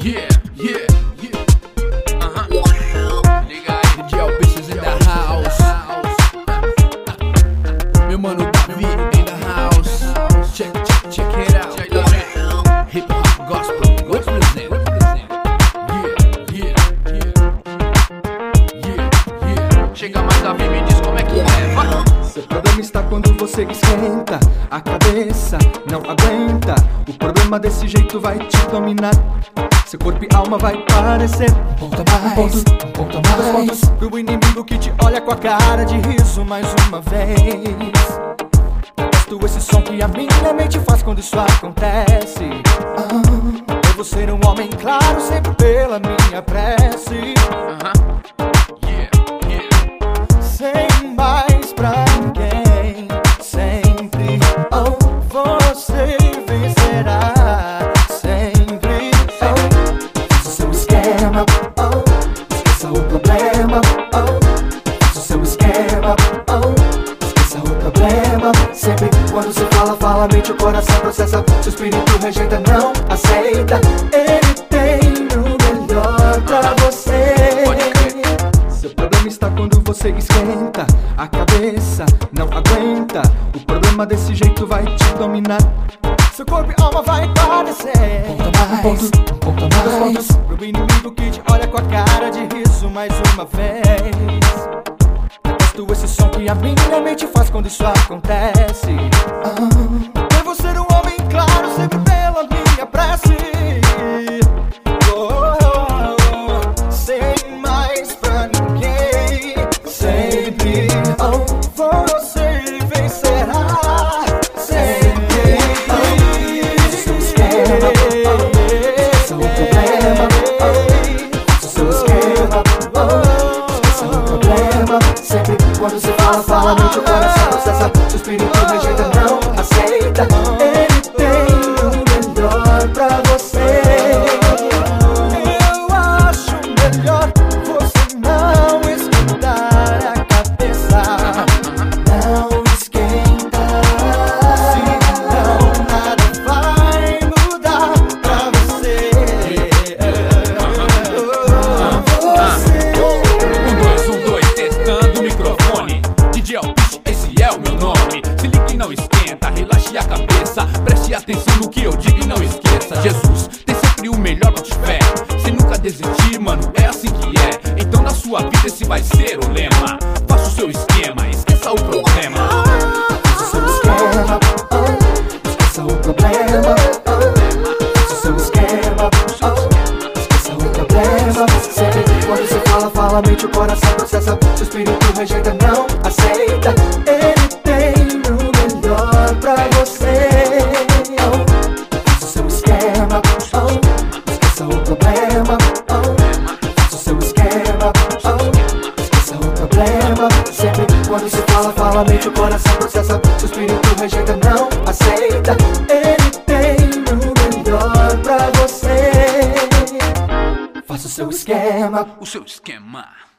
Yeah, yeah, yeah. Liga aí, DJ Bitches in the house. Meu mano Davi in the house. Check it out. Hip hop gospel, represent. Yeah. Chega mais, Davi, me diz como é que é, vai. Seu problema está quando você esquenta, a cabeça não aguenta. O problema desse jeito vai te dominar. Seu corpo e alma vai parecer um ponto a mais, um ponto a mais. Pro inimigo que te olha com a cara de riso mais uma vez. Detesto esse som que a minha mente faz quando isso acontece. Devo ser um homem claro sempre pela minha prece. Sem mais pra ninguém, sempre você vencerá. Sempre faça o seu esquema, esqueça o problema. Faça o seu esquema, esqueça o problema. Sempre quando você fala, mente, o coração processa. Seu espírito rejeita, não aceita. Ele tem o melhor pra você. Seu problema está quando você esquenta, a cabeça não aguenta. O problema desse jeito vai te dominar. Seu corpo e alma vai parecer um ponto a mais. Pro inimigo que te olha com a cara de riso mais uma vez. Detesto esse som que a minha mente faz quando isso acontece. Devo ser um homem claro sempre pela minha prece. Sem mais pra ninguém, sempre você vencerá. Sempre faça o seu esquema, esqueça o problema. Faça o seu esquema, esqueça o problema. Sempre quando você fala, mente, o coração processa. Seu espírito rejeita, não aceita. Ele tem o melhor pra você. Eu acho melhor você não esquentar a cabeça. Não esquenta, senão nada vai mudar pra você. Um, dois, testando o microfone. DJ Bitch, esse é o meu nome. Se liga e não esquenta, relaxe a cabeça. Preste atenção no que eu digo e não esqueça. Jesus tem sempre o melhor pra te fé. Cê nunca desistir, mano, é assim que é. Então na sua vida esse vai ser o lema. Faça o seu esquema, esqueça o problema. Faça o seu esquema, esqueça o problema. Faça o seu esquema, esqueça o problema. Sempre quando você fala, mente, o coração processa. Seu espírito rejeita, não aceita. Ele tem o melhor pra você. Faça o seu esquema, esqueça o problema. Faça o seu esquema, esqueça o problema. Sempre quando você fala, mente, o coração processa. Seu espírito rejeita, não aceita. Ele tem o melhor pra você. Faça o seu esquema. O seu esquema.